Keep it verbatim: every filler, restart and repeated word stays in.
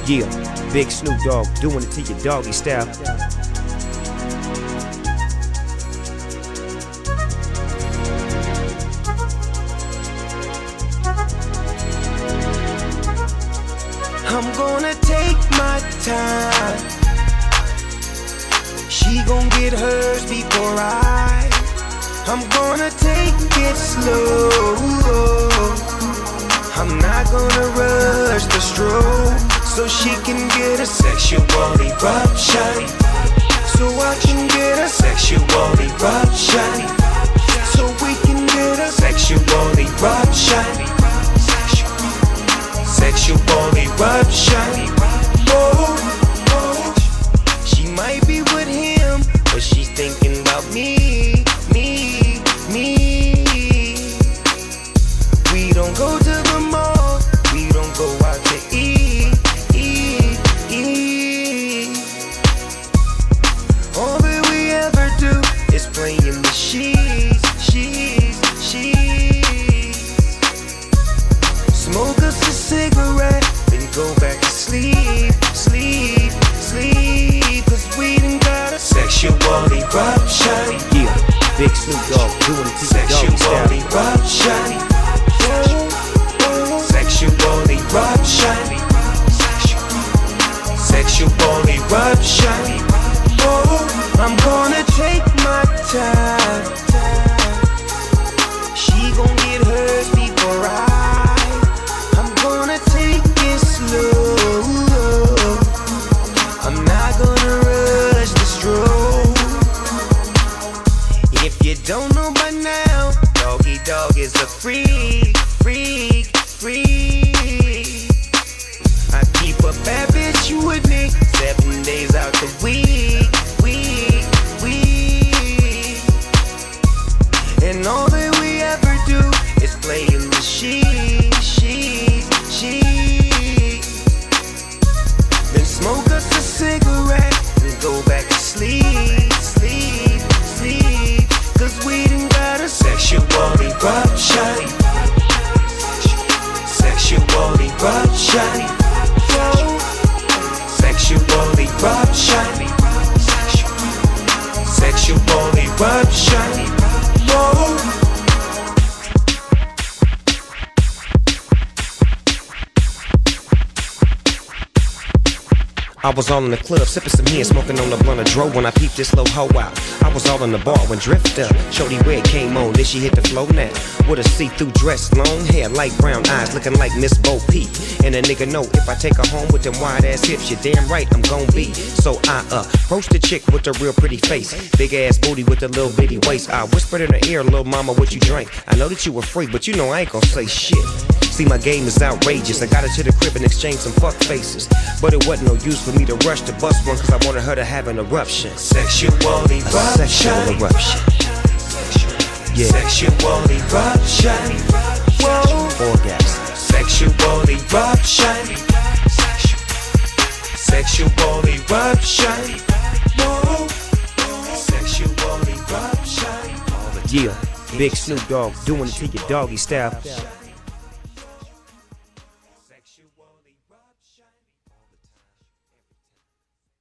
Yeah, Big Snoop Dogg doing it to your doggy style. I'm gonna take my time. She gon' get hers before I. I'm gonna take it slow. I'm not gonna rush the stroke, so she can get a sexual eruption. So I can get a sexual eruption. So we can get a sexual eruption. Sexual eruption. Oh, oh. She might be with him, but she's thinking about me, me, me. We don't go to the mall, we don't go out to eat, eat, eat. All that we ever do is play in the sheets, sheets, sheets. Smoke us a cigarette, then go back to sleep, sleep, sleep. Cause we done got a sexual eruption. Yeah, Big Snoop Dogg doing it to your doggy style. Sexual eruption. Sexual eruption. Sexual eruption. Oh, I'm gonna take my time. She gon' get hers before I. I'm gonna take it slow. I'm not gonna rush the stroke. If you don't know by now, Doggy Dogg is a freak, freak, freak. I keep a bad bitch with me seven days out the week, week, week. And all that we ever do is play in the sheets, sheets, sheets. Then smoke us a cigarette and go back to sleep, sleep, sleep. Cause we done got a sexual eruption. Sexual eruption. Whoa. Sexual eruption. Sexual eruption. Whoa. I was all in the club, sipping some hen, smoking on the blunt of dro when I peeped this little hoe out. I was all in the bar when Drift up. Shorty Red came on, then she hit the flow now. With a see-through dress, long hair, light brown eyes, looking like Miss Bo Peep. And a nigga know if I take her home with them wide-ass hips, you're damn right I'm gon' be. So I uh, approached the chick with a real pretty face, big-ass booty with a little bitty waist. I whispered in her ear, little mama, what you drink? I know that you were free, but you know I ain't gon' say shit. See, my game is outrageous. I got her to the crib and exchanged some fuck faces. But it wasn't no use for me to rush to bust one, cause I wanted her to have an eruption. Sexual eruption. A sexual eruption. Yeah. Sexual eruption. Whoa. Orgasm. Sexual eruption. Sexual eruption. Whoa. Sexual eruption. Yeah, Big Snoop Dogg doing it to your doggy style. Sexual eruption.